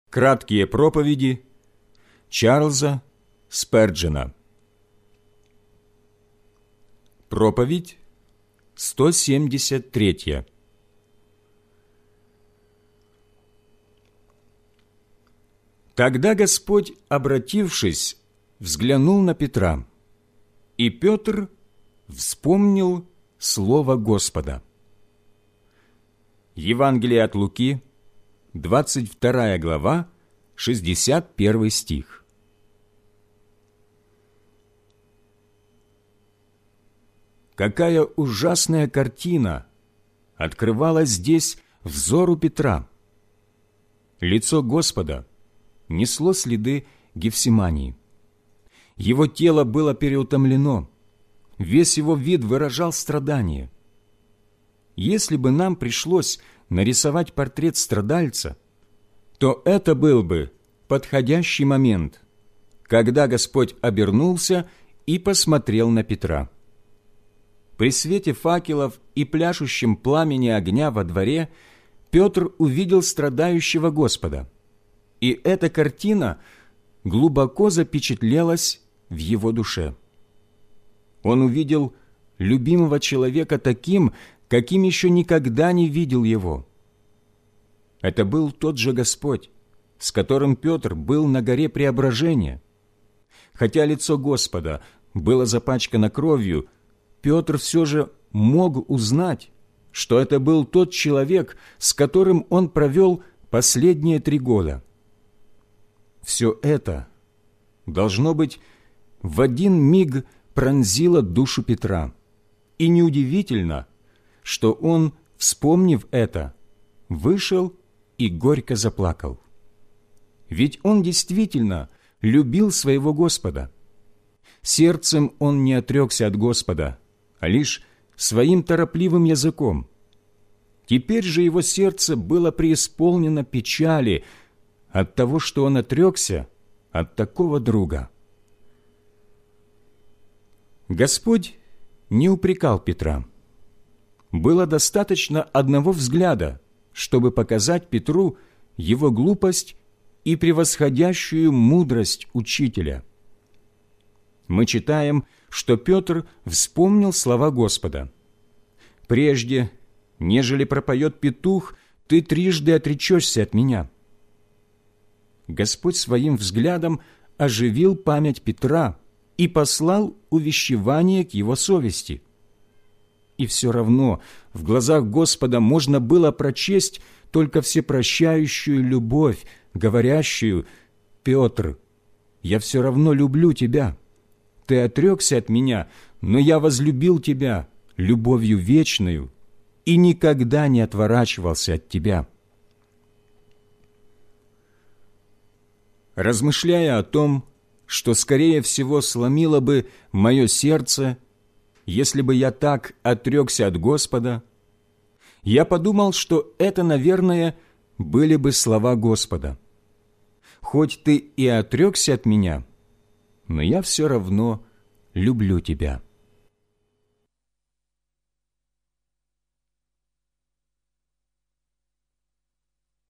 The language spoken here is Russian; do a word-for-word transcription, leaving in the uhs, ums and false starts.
Краткие проповеди Чарльза Сперджена. Проповедь сто семьдесят третья. Тогда Господь, обратившись, взглянул на Петра, и Петр вспомнил слово Господа. Евангелие от Луки, двадцать вторая глава, шестьдесят первый стих. Какая ужасная картина открывалась здесь взору Петра! Лицо Господа несло следы Гефсимании. Его тело было переутомлено, весь его вид выражал страдание. Если бы нам пришлось нарисовать портрет страдальца, то это был бы подходящий момент, когда Господь обернулся и посмотрел на Петра. При свете факелов и пляшущем пламени огня во дворе Петр увидел страдающего Господа, и эта картина глубоко запечатлелась в его душе. Он увидел любимого человека таким, каким еще никогда не видел его. Это был тот же Господь, с которым Петр был на горе Преображения. Хотя лицо Господа было запачкано кровью, Петр все же мог узнать, что это был тот человек, с которым он провел последние три года. Все это, должно быть, в один миг пронзило душу Петра. И неудивительно, что он, вспомнив это, вышел и горько заплакал. Ведь он действительно любил своего Господа. Сердцем он не отрекся от Господа, а лишь своим торопливым языком. Теперь же его сердце было преисполнено печали от того, что он отрекся от такого друга. Господь не упрекал Петра. Было достаточно одного взгляда, чтобы показать Петру его глупость и превосходящую мудрость учителя. Мы читаем, что Петр вспомнил слова Господа: «Прежде, нежели пропоет петух, ты трижды отречешься от меня». Господь своим взглядом оживил память Петра и послал увещевание к его совести. И все равно в глазах Господа можно было прочесть только всепрощающую любовь, говорящую: «Петр, я все равно люблю тебя. Ты отрекся от меня, но я возлюбил тебя любовью вечною и никогда не отворачивался от тебя». Размышляя о том, что, скорее всего, сломило бы мое сердце, если бы я так отрекся от Господа, я подумал, что это, наверное, были бы слова Господа: «Хоть ты и отрекся от меня, но я все равно люблю тебя».